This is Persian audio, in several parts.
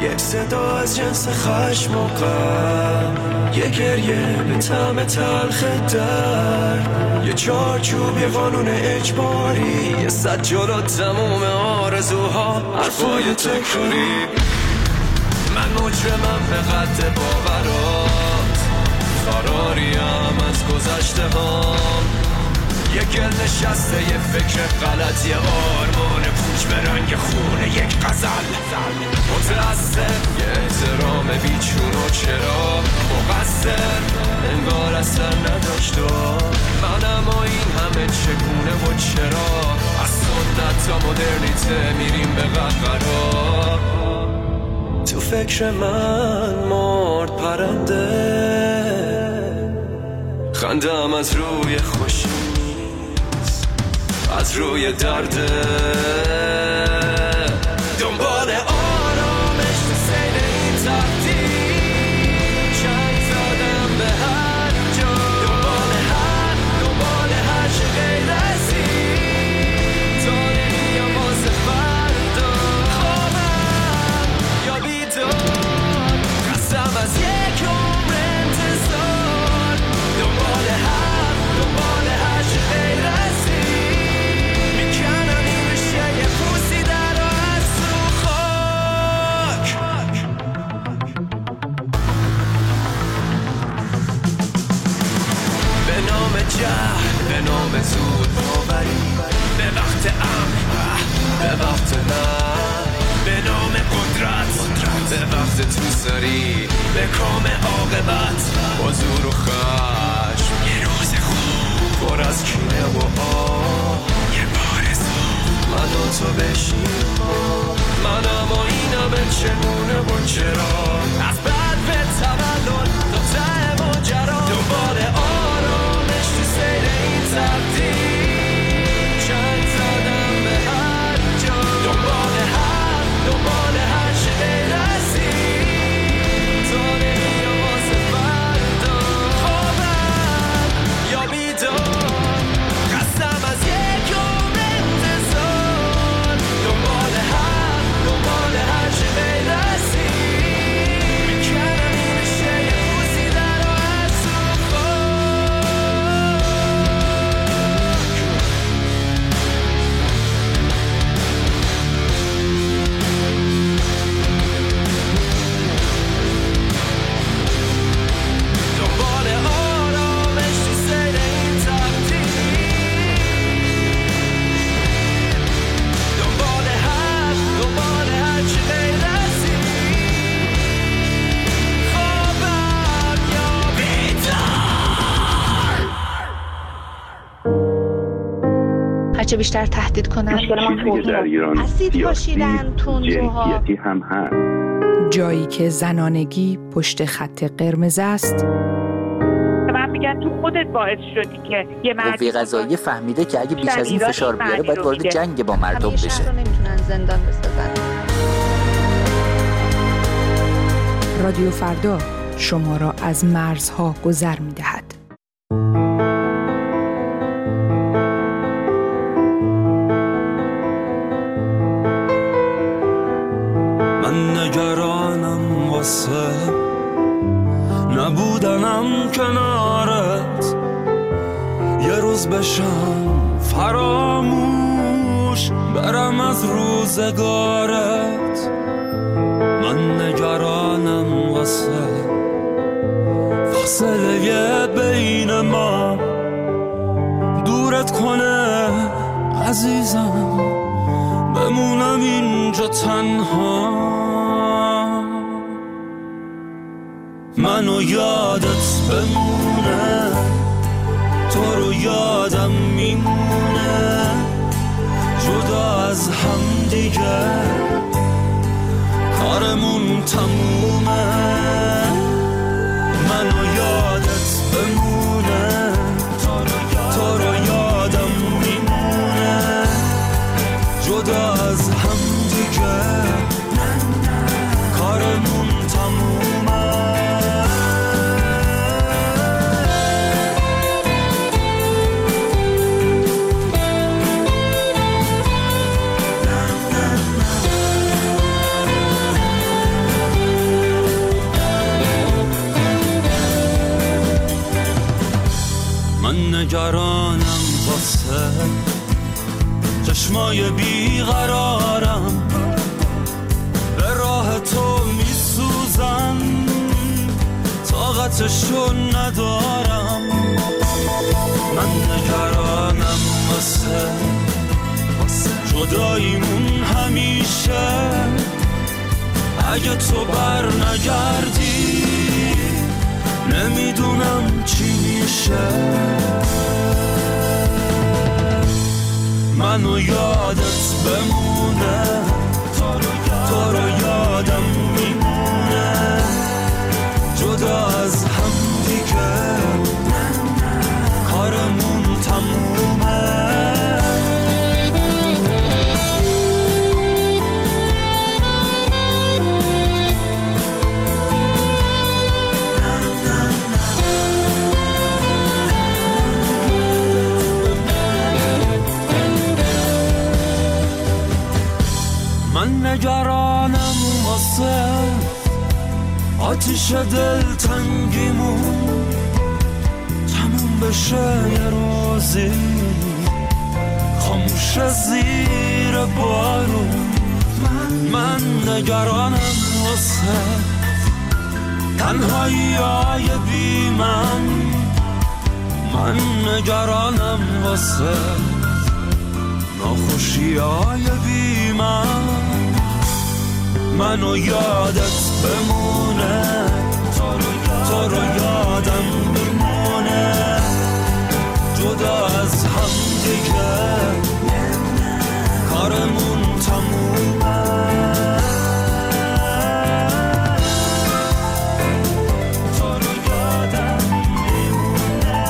یک صدا از جنس خشم و غم، یه گریه به طعم تلخ درد، یه چارچوب، یه قانون اجباری، یه صد جلو تموم آرزوها، حرفای تکراری. من مجرمم به قد باورات، فراریم از گذشته هام، یه گل نشسته، یه فکر غلط، یه آرمان پوچ به رنگ خونه، یک غزل متأثر، یه احترام بیچون و چرا مقصر، انگار اثر نداشت و منم و این همه چگونه و چرا، از سنت تا مدرنیته میریم به قهقرا. تو فکر من مرد پرنده، خندم از روی خوشی از روی درده، دنبال آرامش تو سیر این تقدیر، چند زدم به هر جا، دنبال هر چه غیر از این، تا نمیام واسه فردا، خوابم یا بیدار، قسم از یک عمر انتظار، دنبال هر چه غیر از به نام زود باوری، به وقت امن، به وقت من، به نام قدرت، به وقت توسری، به کام عاقبت، با زور و خشم، یه روز خوب پر از کینه و یه بارزو، من و تو بشیم، منم و اینم چگونه و چرا، از بعد به تولد تا ته ماجرا، دنبال آرامش تو سیر این تقدیر، چند زدم به هر جا، دنبال هر چه غیر از این، تا نمیام واسه فردا، خوابم یا بیدار، قسم از یک عمر انتظار، دنبال هر چه غیر از این، میکنم این بشه یه روزی در و از دنبال آرامش تو سیر این تقدیر، دنبال هر چه غیر از این، خوابم یا بیدار. هرچه بیشتر تهدید کنن، چیزی که در ایران اسید پاشیدن تندروها، جنسیتی هم هست. جایی که زنانگی پشت خط قرمز است، من میگن تو خودت باعث شدی که یه قوه قضاییه فهمیده که اگه بیش از این فشار بیاره باید وارد جنگ با مردم همه شهر بشه. رو نمیتونن زندان بسازن. رادیو فردا شما را از مرزها گذر می‌دهد. من نگرانم واسه نبودنم کنارت، یه روز بشم فراموش، برم از روزگارت. من نگرانم واسه فاصله بین ما، دورت کنه عزیزم، بمونم اینجا تنها. منو یادت بمونه، تو رو یادم میمونه، جدا از هم دیگه کارمون تمومه. منو یادت بمونه، تو رو یادم میمونه، جدا از هم دیگه کارمون تمومه. شبای بیقرارم به راه تو میسوزن، طاقتشو ندارم. من نگرانم واسه جداییمون همیشه. اگه تو بر نگردی نمیدونم چی میشه. منو یادت بمونه، تو رو یادم میمونه. جدا از هم دیگه کارمون تمومه. من نگرانم واسه آتیش دلتنگیمون تموم بشه یه روزی، خاموش زیر بارون. من نگرانم واسه تنهایی‌های بی من نگرانم واسه ناخوشی‌های بی منو یادت بمونه، تو رو یادم میمونه. جدا از هم دیگه کارمون تمومه. تو رو یادم میمونه.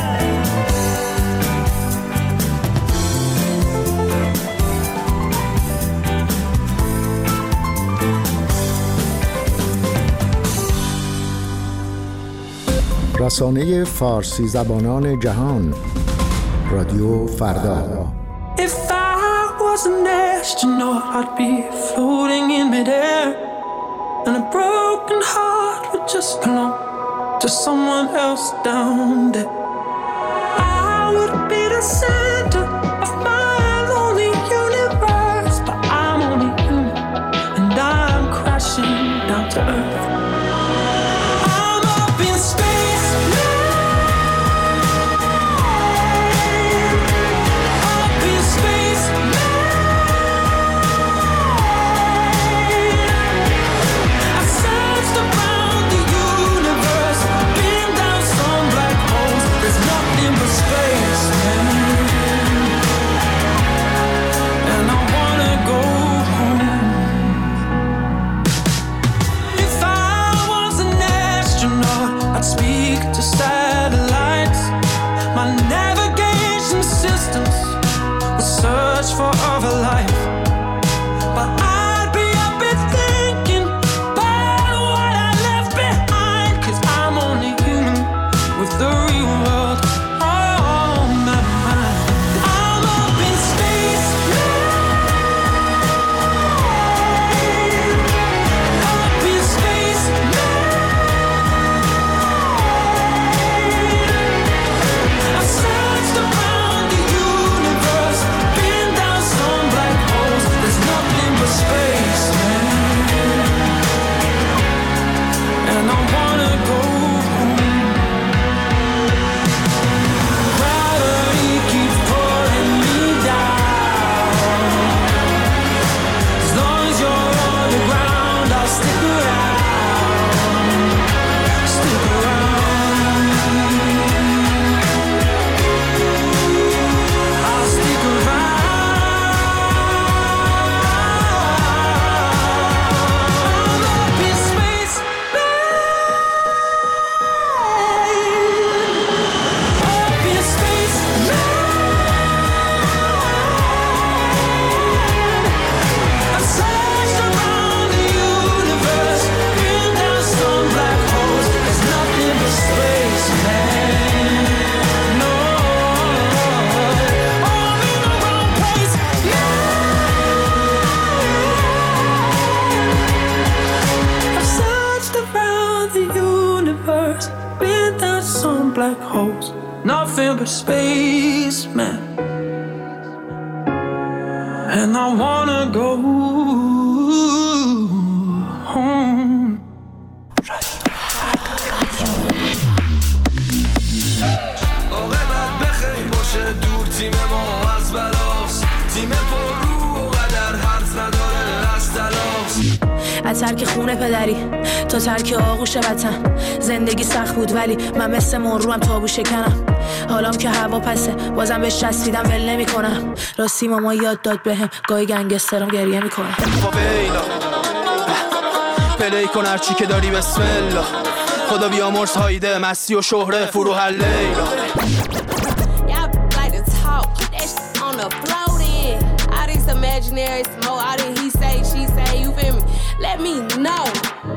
رسانه فارسی زبانان جهان، رادیو فردا. If I was an astronaut, I'd be floating in midair, and a broken heart would just belong to someone else down there. I would be the center of my lonely universe, but I'm only human, and I'm crashing down to earth. I'm up in space now. For other life, but I'd be up and thinking about what I left behind, 'cause I'm only human with the real world on my mind. I'm up in space now, up in space now. I searched around the universe, space, man, and I wanna go home. Gravity keeps pulling me down. As long as you're on the ground, I'll stick around, stick around. I'll stick around. Black holes, nothing but space, man. and I wanna go home. عاقبت بخیر باشه دور تیم ما از بلاس، تیم پر رو و قدر حرف نداره از تلاس. از ترک خونه پدری تا ترک آغوش وطن، زندگی سخت بود ولی من مثل مروم تابو شکنم. حالام که هوا پسه بازم بهش چسبیدم ول نمی کنم. راستی ماما یاد داد بهم گاهی گنگسترم گریه میکنه. فاویلا پلی کن هرچی که داری بسم الله، خدا بیامرز هایده مستی و شهره فروح لیلا. Imaginary smoke, all that he say, she say, you feel me? Let me know.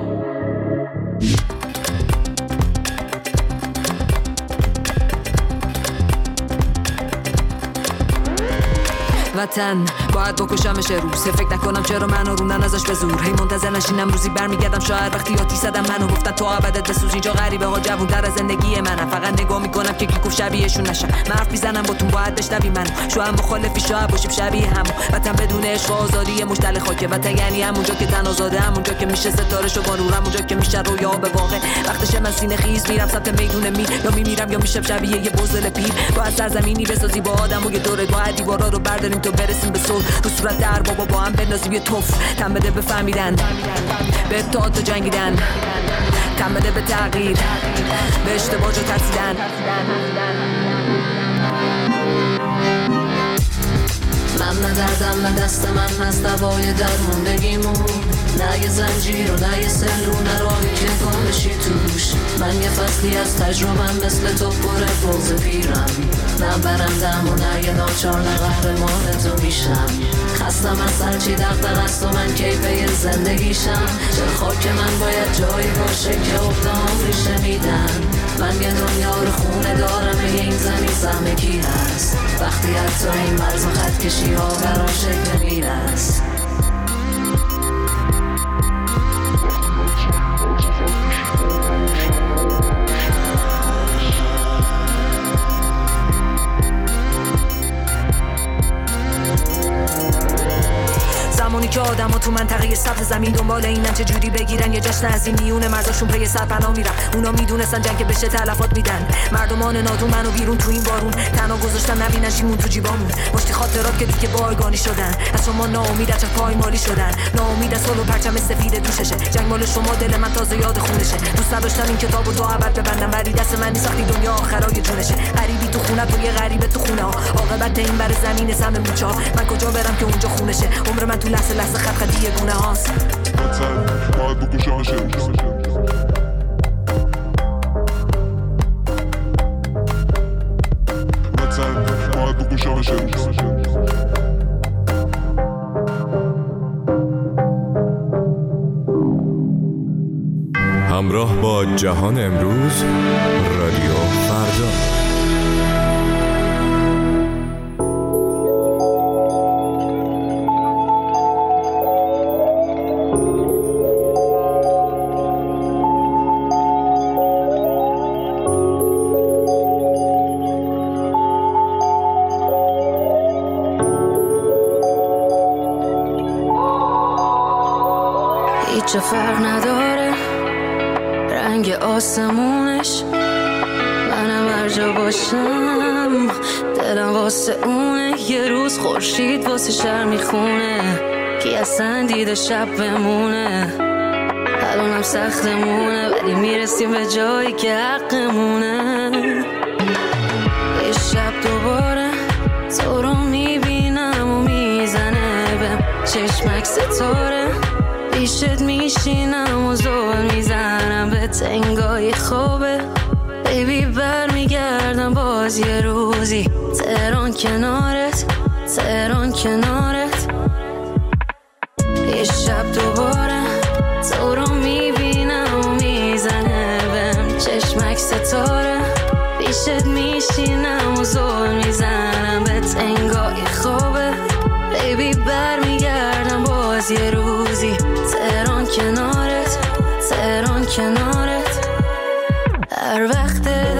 وطن باید بکشمش روز، فکر نکنم چرا منو روندن ازش به زور. هی منتظر نشینم روزی برمیگردم شاید وقتی یاتی زدم منو گفتن تو ابدت بسوز. اینجا غریبه ها جوون در از زندگی منم، فقط نگاه میکنم که کی گفت شبیهشون نشم. من حرف میزنم با تون باید بشنوی منو، شاید مخالفی شاید باشیم شبیه همو. وطن بدون عشق و آزادی مشتل خاکه، وطن یعنی همونجا که تن آزاده، همونجا که میشه ستاره شو با نور، همونجا که میشه رویا به واقع. وقتشه من سینه خیز میرم سمت میدون می، یا میمیرم یا میشم شبیه یه بزدل پیر. باید سرزمینی بسازی با آدم و یه دوره، باید دیوارا رو برداریم تا برسیم به صلح. رو صورت در بابا با هم بندازیم یه توف، تن بده به فهمیدن، به اتحاد و جنگیدن، تن بده به تغییر، به اشتباه جو ترسیدن. من نه دردم نه دست من هست دوای درموندگیمون، نه یه زنجیر و نه یه سلو، نه راهی که گم بشی توش. من یه فصلی از تجربم مثل تو پر بغض پیرم، نه برندم و نه یه ناچار، نه قهرمان تو میشم. خستم از هرچی دغدغه است و من کیفه زندگیشم. چرا خاک من باید جایی باشه که اقدام ریشه میدن؟ من یه دنیا رو خونه دارم، این زمین سهم کی هست؟ وقتی حتی این مرز و خط کشی ها برا شکل میرست. زمانی که آدم ها تو منطقه سبز زمین دنبال اینن چه جوری بگیرن یه جشن از این میونه مرزاشون پی سرپناه میرن. اونا میدونستن جنگ بشه تلفات میدن. مردمان نادون منو بیرون تو این بارون تنها گذاشتن، نبینن شیمون تو جیبامون. مشتی خاطرات که دیگه بایگانی شدن، از شما ناامید از پایمالی شدن، ناامید از صلح و پرچم سفید دوششه. جنگ مال شما دل من تازه یاد خونشه. دوست نداشتم این کتابو تو ابد ببندم، ولی دست من نیست وقتی دنیا آخرای جونشه. غریبی تو خونت و یه غریبه تو خونه ها، عاقبت این بر زمین سم موچا. من کجا برم که اونجا خونشه؟ عمر من تو لحظه لحظه خط خطی یه گونه هاست. باید بکشمش همراه با جهان امروز، رادیو فردا. چه فرق نداره رنگ آسمونش، منم هر جا باشم دلم واسه اونه. یه روز خورشید واسه شهر میخونه، کی اصلا دیده شب بمونه. الانم سختمونه ولی میرسیم به جایی که حقمونه. یه شب دوباره تو رو میبینم و میزنه بهم چشمک ستاره، پیشت میشینم و زول میزنم به تنگای خوبه. بیبی برمیگردم باز یه روزی، تهران کنارت، تهران کنارت. یه شب دوباره تو رو میبینم و میزنه بهم چشمک ستاره، پیشت میشینم و زول میزنم به تنگای خوبه. بیبی برمیگردم باز یه روزی، تهران کنارت، تهران کنارت. هر وقت ازت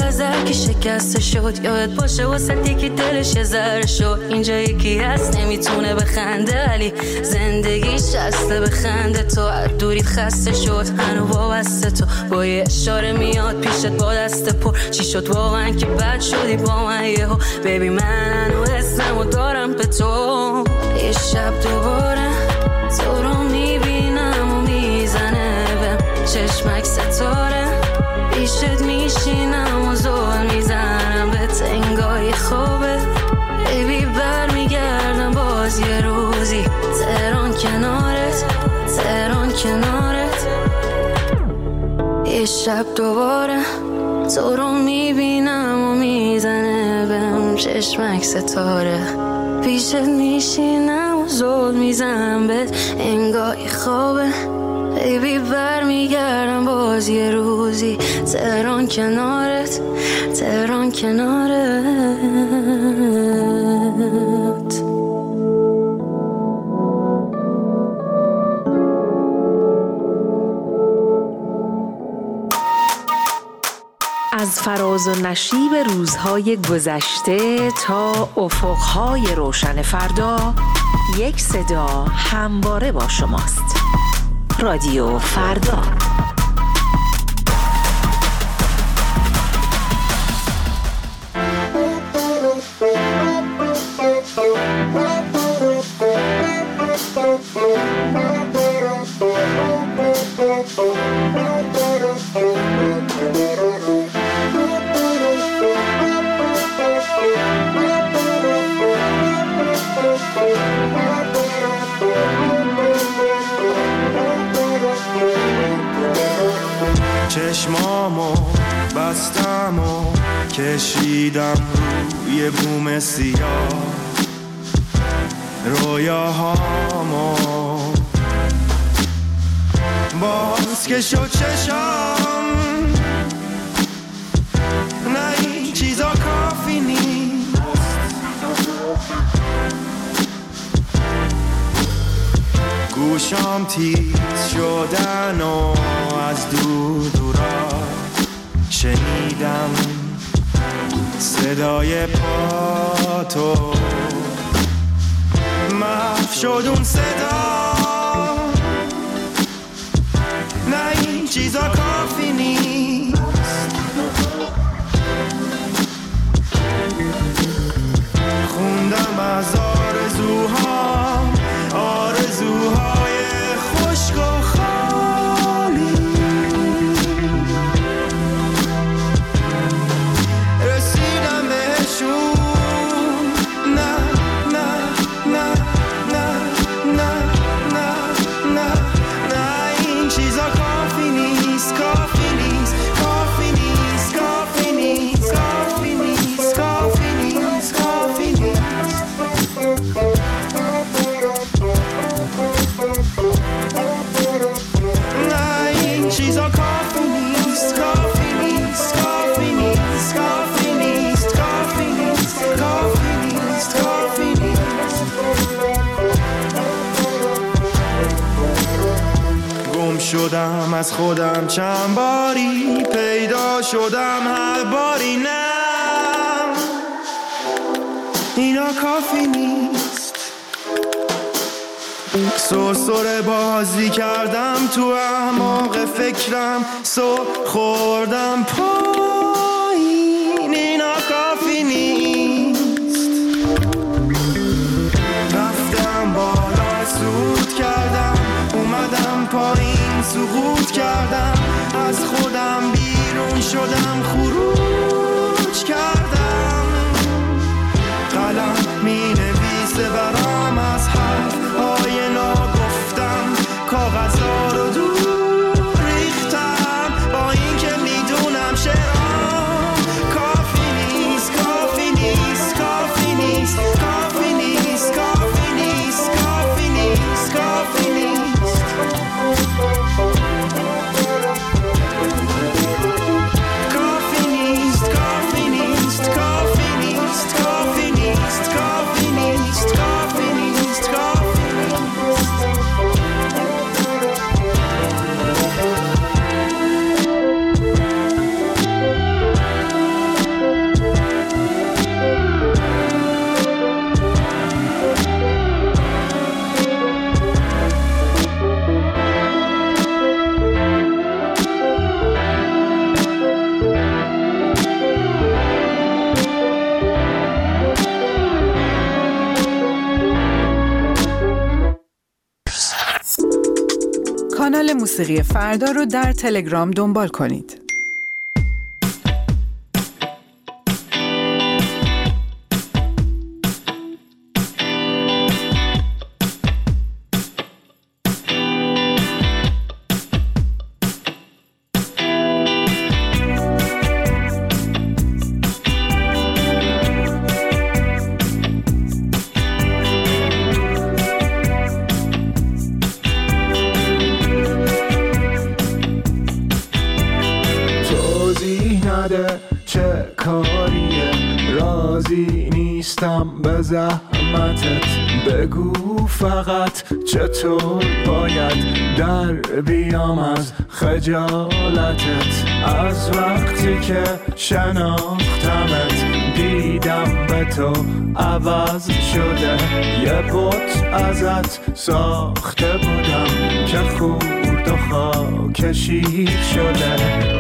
یکی شکسته شد، یاد باشه واسه یکی دلش یه ذره شد. اینجا یکی هست نمیتونه بخنده ولی زندگیش هسته بخنده. تو از دوریت خسته شد هنو وابسته، تو با یه اشاره میاد پیشت با دست پر. چی شد واقعا که بد شدی با من یهو؟ ببین من هنو اسمو دارم به تو. یه شب دوباره تو رو میبینم و میزنه بهم چشمک ستاره. پیشت میشینم و زول میزنم به تنگای خوبه. بیبی برمیگردم باز یه روزی تهران کنارت، تهران کنارت. یه شب دوباره تو رو میبینم و میزنه بهم چشمک ستاره. پیشت میشینم و زول میزنم به انگای خوبه. بیبی برمیگردم باز یه روزی تهران کنارت، تهران کنارت. از فراز و نشیب روزهای گذشته تا افقهای روشن فردا، یک صدا همواره با شماست. رادیو فردا. چشمامو بستم و کشیدم روی بوم سیاه. رویاهامو باز که شد چشام. نه این چیزا کافی نیست. گوشام تیز شدن و از دور دورا شنیدم صدای پاتو. محو شد اون صدا. نه این چیزا کافی نیست. خوندم از آرزوهام، آرزوهای خشک و خالی. رسیدم بهشون. نه نه نه نه نه نه نه نه این چیزا کافی نیست، کافی نیست، کافی نیست، کافی نیست، کافی نیست، کافی نیست، کافی نیست. نه این چیزا کافی نیست، کافی نیست، کافی نیست، کافی نیست، کافی نیست، کافی نیست، کافی نیست. گم شدم از خودم چند باری، پیدا شدم هر باری. نه اینا کافی نیست. سرسره بازی کردم تو اعماق فکرم، سر خوردم پایین. اینا کافی نیست. رفتم بالا سود کردم، اومدم پایین سقوط کردم. از خودم بیرون شدم، خروج کردم. قلم می نویسه برام از حرفهای ناگفتم. کاغذها رو دور ریختم با این که میدونم شعرام کافی نیست، کافی نیست، کافی نیست، کافی نیست، کافی نیست، کافی نیست، کافی نیست. کافی نیست، کافی نیست، کافی نیست، کافی نیست، کافی نیست، کافی نیست، کافی نیست. کانال موسیقی فردا رو در تلگرام دنبال کنید. چه کاریه راضی نیستم به زحمتت بگو فقط چطور باید در بیام از خجالتت از وقتی که شناختمت دیدم به تو عوض شده یه بت ازت ساخته بودم که خورد و خاک شیر شده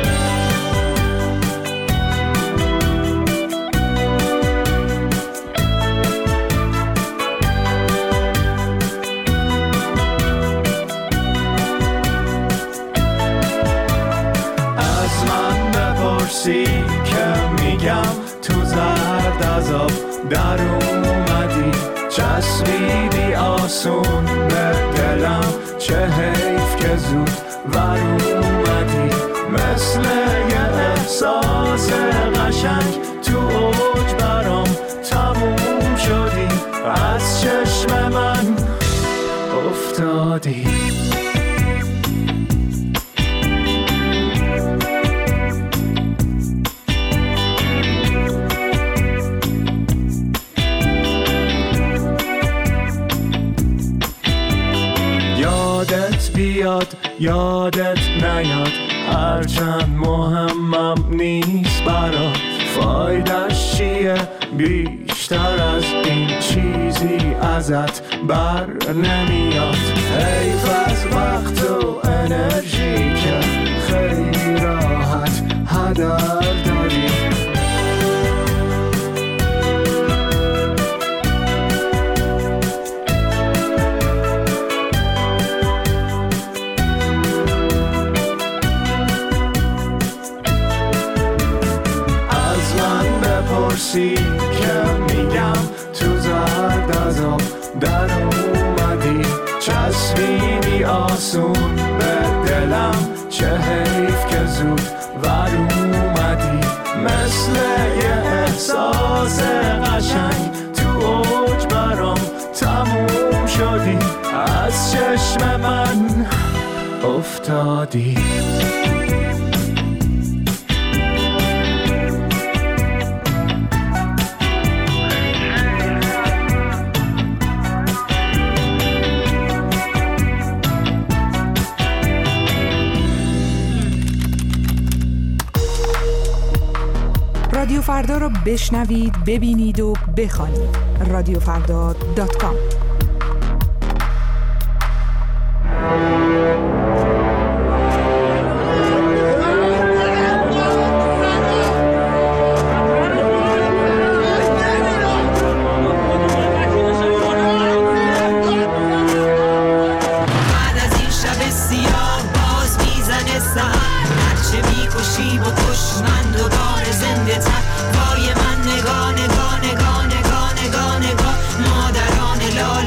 که میگم تو زرد از آب در اومدی چسبیدی آسون به دلم چه حیف که زود ور اومدی مثل یه احساس قشنگ تو اوج برام تموم شدی از چشم من افتادی یادت نیاد هرچند مهمم نیست برات فایدش چیه بیشتر از این چیزی ازت بر نمیاد حیف از وقت و انرژی که خیلی راحت هدر داری که میگم تو زرد از آب در اومدی چسبیدی آسون به دلم چه حیف که زود ور اومدی مثل یه احساس قشنگ تو اوج برام تموم شدی از چشم من افتادی رادیو فردا رو بشنوید، ببینید و بخوانید. radiofrda.com وای من نگاه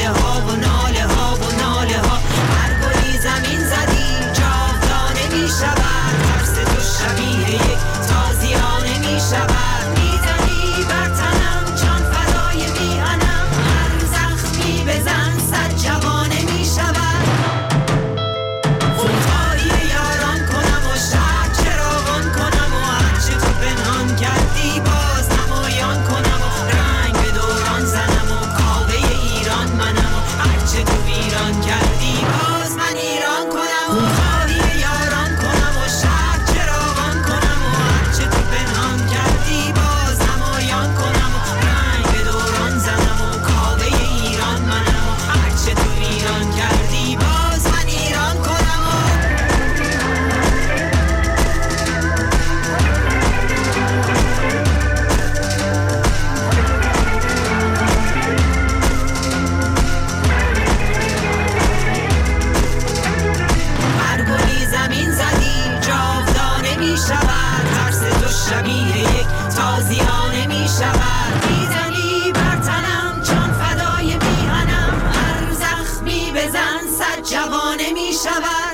می شود.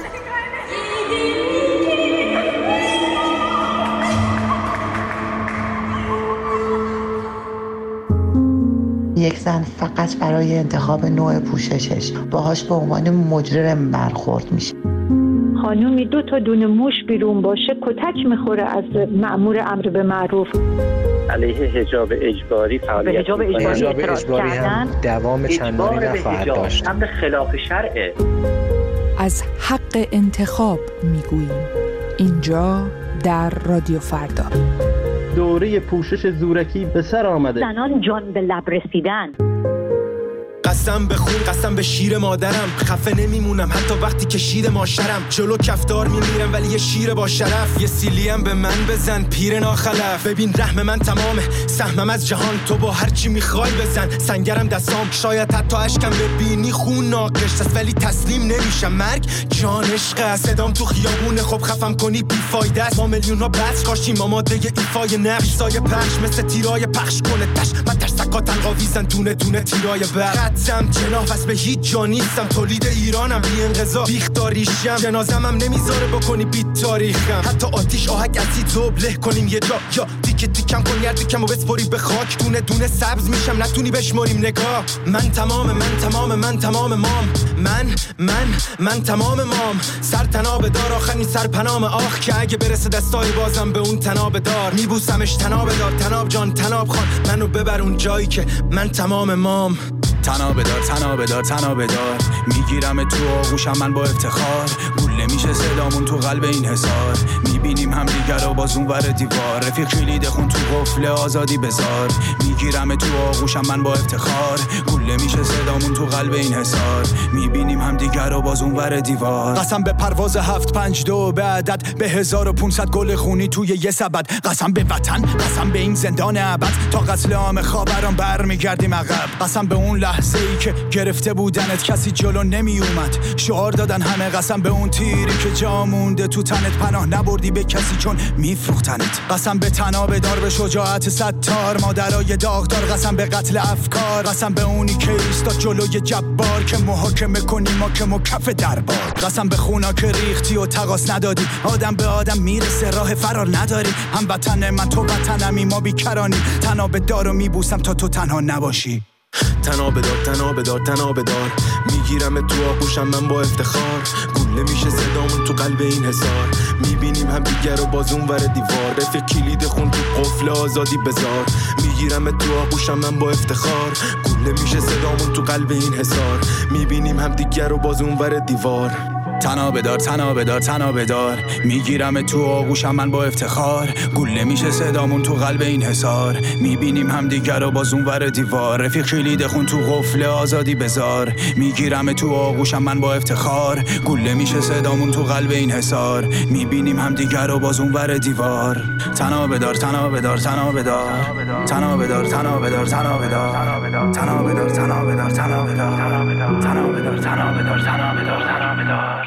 یک زن فقط برای انتخاب نوع پوششش باهاش به عنوان مجرم برخورد میشه. خانومی 2 تا دونه موش بیرون باشه کتک میخوره از مأمور امر به معروف. علیه حجاب اجباری فعالیت حجاب اجباری هم دوام چندانی نخواهد داشت. امر خلاف شرعه. از حق انتخاب میگوییم اینجا در رادیو فردا. دوره پوشش زورکی به سر آمده. زنان جان به لب رسیدن. قسم به خون، قسم به شیر مادرم، خفه نمیمونم حتی وقتی که شیر ماشرم. جلو کفتار میمیرم ولی یه شیر با شرف. یه سیلیم به من بزن پیر ناخلف. ببین رحم من تمامه، سهمم از جهان. تو با هر چی میخوای بزن، سنگرم دستام. شاید حتی اشکم ببینی خون ناقش است ولی تسلیم نمیشم. مرگ جان عشق است، صدام تو خیابونه. خب خفم کنی بیفایده است. ما میلیون ها بس کاشیم آماده ایفای نقش. سایه پخش مثل تیرای پخش کنه تش. من ترسکات القاویزن دونه دونه تیرای برق. خطم جناح پس به هیچ جا نیستم. تولید ایرانم بی انقضا بیختاریشم. جنازم هم نمیذاره بکنی بیت تاریخم. حتی آتیش آهک اسید زوب له کنیم یه جا. یا دیگه دیکم کن یردیکم و بسپاری به خاک. دونه دونه سبز میشم نتونی بشماریم نگاه. من تمام مام. من تمام مام. سر تناب دار آخرین سرپنام آخ. که اگه برسه دستای بازم به اون تناب دار. میبوسمش تناب دار. تناب جان تناب خان. منو ببر اون جایی که من تمام مام. تناب دار میگیرم تو آغوشم من با افتخار. گوله میشه صدامون تو قلب این حصار. میبینیم هم دیگر رو باز اون ور دیوار. رفیق کلید خون تو قفل آزادی بذار. میگیرم تو آغوشم من با افتخار. گوله میشه صدامون تو قلب این حصار. میبینیم هم دیگر رو باز اون ور دیوار. قسم به پرواز 752 به عدد. به 1500 گل خونی توی یه سبد. قسم به وطن، قسم به این زندان ابد. تا قتل عام خاوران برمیگردیم عقب. قسم به اون لحظه ای که گرفته بودنت کسی جلو نمی اومد. شعار دادن همه. قسم به اون تیری که جا مونده تو تنت. پناه نبردی به کسی چون میفروختنت. قسم به تناب دار، به شجاعت ستار. مادرای داغدار. قسم به قتل افکار. قسم به اونی که ایستاد جلوی جبار که محاکمه کنی ما که مکف دربار. قسم به خونا که ریختی و تقاس ندادی. آدم به آدم میرسه راه فرار نداری. هم وطن من تو وطنمی ما بیکرانی. تناب دارو میبوسم تا تو تنها نباشی. تناب دار میگیرم تو آغوشم من با افتخار. گوله میشه صدامون تو قلب این حصار. میبینیم هم دیگر رو باز اون ور دیوار. رفیق کلید خون تو قفل آزادی بذار. میگیرم تو آغوشم من با افتخار. گوله میشه صدامون تو قلب این حصار. میبینیم هم دیگر رو باز اون ور دیوار. تناب دار میگیرم تو آغوشم من با افتخار. گوله میشه صدامون تو قلب این حصار. میبینیم هم دیگر رو باز اون ور دیوار. رفیق کلید خون تو قفل آزادی بذار. میگیرم تو آغوشم من با افتخار. گوله میشه صدامون تو قلب این حصار. میبینیم هم دیگر رو باز اون ور دیوار. تناب دار.